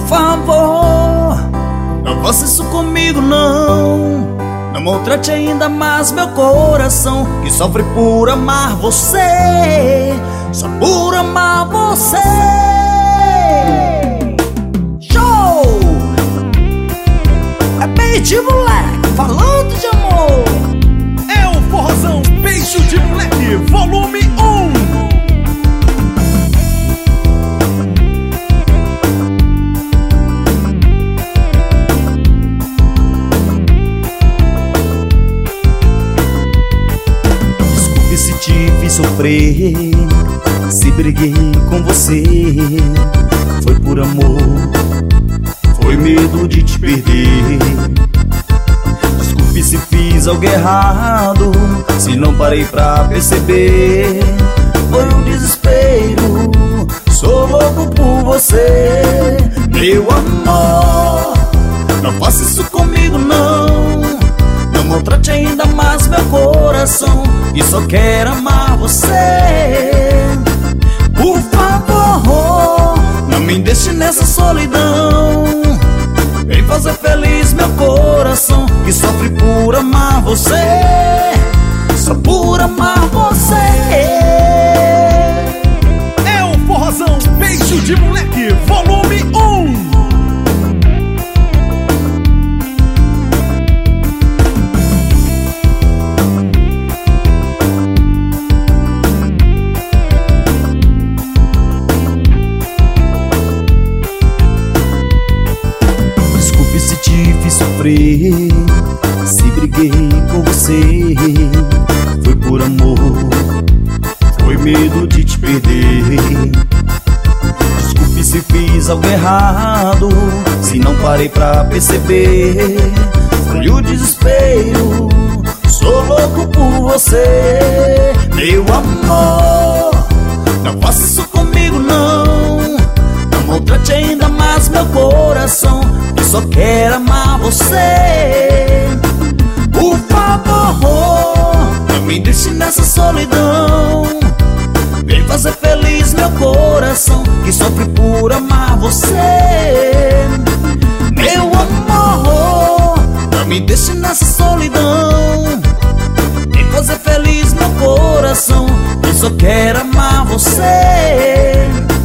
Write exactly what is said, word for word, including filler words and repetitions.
favor, não faça isso comigo não. Não maltrate ainda mais meu coração, que sofre por amar você, só por amar você. Show! É Beijo de Moleque, falando de amor. É o forrozão Beijo de Moleque, volume um. Te fiz sofrer, se briguei com você, foi por amor, foi medo de te perder. Desculpe se fiz algo errado, se não parei pra perceber. Foi um desespero, sou louco por você. Meu amor, não faça isso comigo não. Não maltrate ainda mais meu coração, que só quero amar você. Por favor, não me deixe nessa solidão. Vem fazer feliz meu coração, que sofre por amar você, só por amar você. É o forrozão Beijo de Moleque, volume um. Se te fiz sofrer, se briguei com você, foi por amor, foi medo de te perder. Desculpe se fiz algo errado, se não parei pra perceber. Foi o desespero, sou louco por você. Meu amor, não faça isso comigo não. Não maltrate ainda mais meu coração, que só quero amar você. Por favor, não me deixe nessa solidão. Vem fazer feliz meu coração, que sofre por amar você. Meu amor, não me deixe nessa solidão. Vem fazer feliz meu coração, que só quero amar você.